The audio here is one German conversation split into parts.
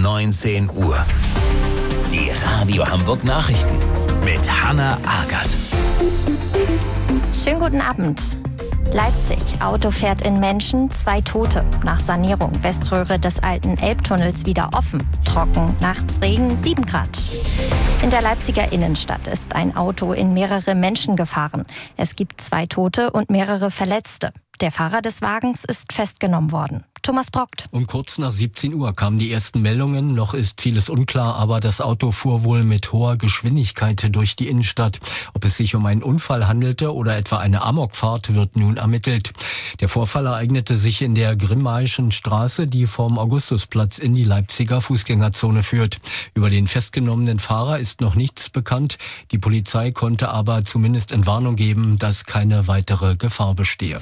19 Uhr. Die Radio Hamburg Nachrichten mit Hanna Agert. Schönen guten Abend. Leipzig, Auto fährt in Menschen, 2 Tote. Nach Sanierung, Weströhre des alten Elbtunnels wieder offen. Trocken, nachts Regen, 7 Grad. In der Leipziger Innenstadt ist ein Auto in mehrere Menschen gefahren. Es gibt 2 Tote und mehrere Verletzte. Der Fahrer des Wagens ist festgenommen worden. Thomas Brockt. Um kurz nach 17 Uhr kamen die ersten Meldungen. Noch ist vieles unklar, aber das Auto fuhr wohl mit hoher Geschwindigkeit durch die Innenstadt. Ob es sich um einen Unfall handelte oder etwa eine Amokfahrt, wird nun ermittelt. Der Vorfall ereignete sich in der Grimmaischen Straße, die vom Augustusplatz in die Leipziger Fußgängerzone führt. Über den festgenommenen Fahrer ist noch nichts bekannt. Die Polizei konnte aber zumindest Entwarnung geben, dass keine weitere Gefahr bestehe.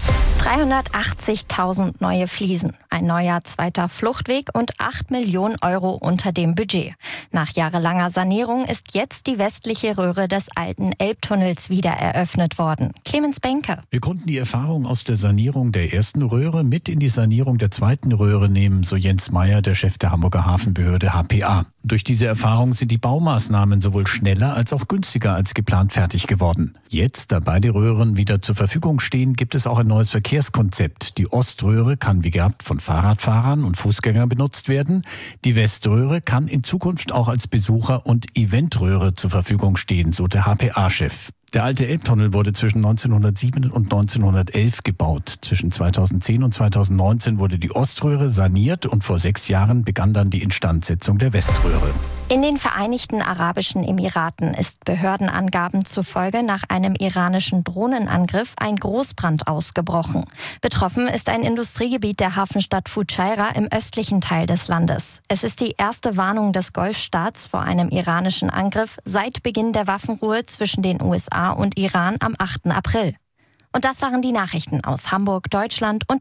380.000 neue Fliesen, ein neuer zweiter Fluchtweg und 8 Millionen Euro unter dem Budget. Nach jahrelanger Sanierung ist jetzt die westliche Röhre des alten Elbtunnels wieder eröffnet worden. Clemens Benke. Wir konnten die Erfahrung aus der Sanierung der ersten Röhre mit in die Sanierung der zweiten Röhre nehmen, so Jens Meyer, der Chef der Hamburger Hafenbehörde HPA. Durch diese Erfahrung sind die Baumaßnahmen sowohl schneller als auch günstiger als geplant fertig geworden. Jetzt, da beide Röhren wieder zur Verfügung stehen, gibt es auch ein neues Verkehrskonzept. Die Oströhre kann wie gehabt von Fahrradfahrern und Fußgängern benutzt werden. Die Weströhre kann in Zukunft auch als Besucher- und Eventröhre zur Verfügung stehen, so der HPA-Chef. Der alte Elbtunnel wurde zwischen 1907 und 1911 gebaut. Zwischen 2010 und 2019 wurde die Oströhre saniert und vor 6 Jahren begann dann die Instandsetzung der Weströhre. In den Vereinigten Arabischen Emiraten ist Behördenangaben zufolge nach einem iranischen Drohnenangriff ein Großbrand ausgebrochen. Betroffen ist ein Industriegebiet der Hafenstadt Fujairah im östlichen Teil des Landes. Es ist die erste Warnung des Golfstaats vor einem iranischen Angriff seit Beginn der Waffenruhe zwischen den USA und Iran am 8. April. Und das waren die Nachrichten aus Hamburg, Deutschland und